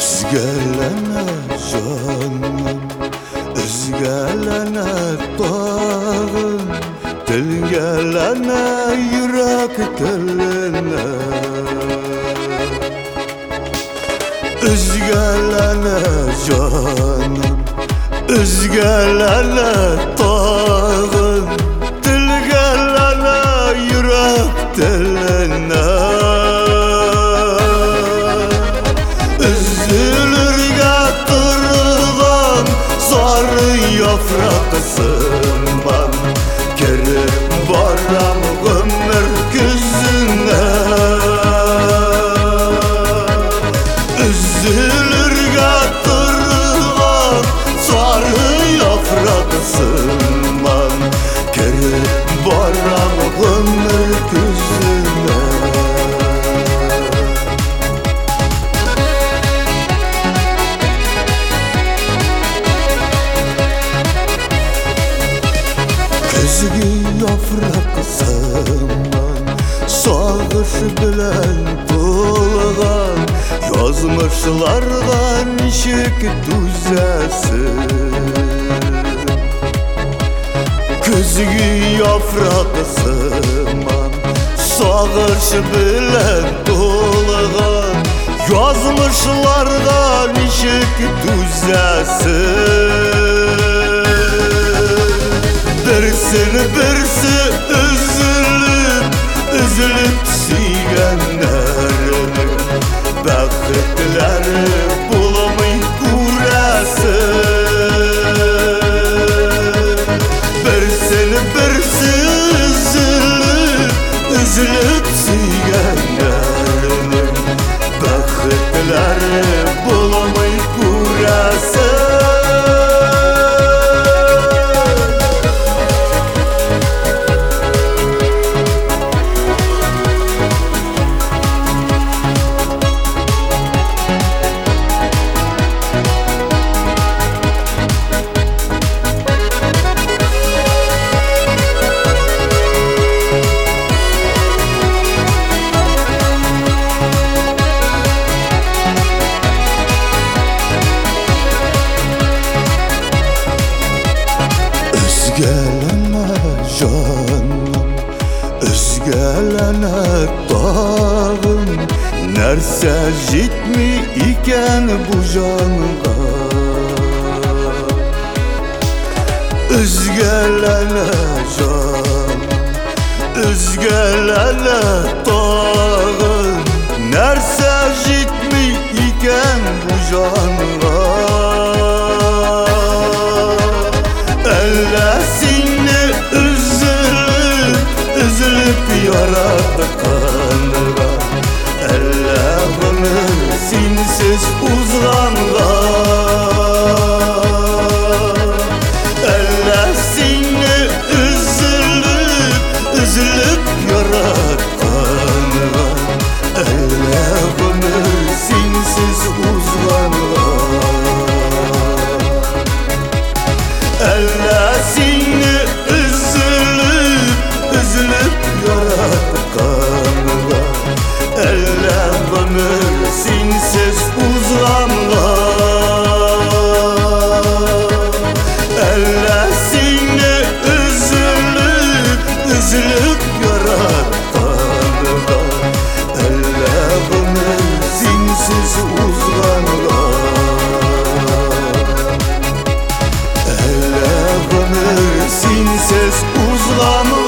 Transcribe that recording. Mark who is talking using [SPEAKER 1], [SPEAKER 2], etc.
[SPEAKER 1] Özgelene canım, özgelene dağın, dilgelene yürek diline. Özgelene canım, özgelene dağın, dilgelene yürek diline. Yaprakısın ben, geri varam ömür güzüne. Üzülür yatırılan sarı yaprakısın ben, geri varam ömür güzüne. Özgü yapraksın sağış bilen dolgan, yazmışlardan işik düzesin. Közgü yapraksın sağış bilen dolgan, yazmışlardan işik düzesin. Birisi üzülüp siyenlerini, bəxtləri bulamay kurasın. Birisi üzülüp siyenlerini, bəxtləri bulamay kurasın. Özgelene canım, özgelene dağın, nerse jitmi iken bu canға. Özgelene canım, özgelene dağın, nerse jitmi iken bu canға. Ellesinle üzülüp yarattıklarına, Allah'ını sinsiz uzanğa. Ellesinle üzülüp yarattıklarına, Allah'ını sinsiz uzanğa. Ellesinle üzülüp yarattıklarına, Allah'ını sinsiz uzanğa. Ellesinle üzülüp yarattıklarına, Allah'ını sinsiz uzanğa. Sinsiz uzanğa.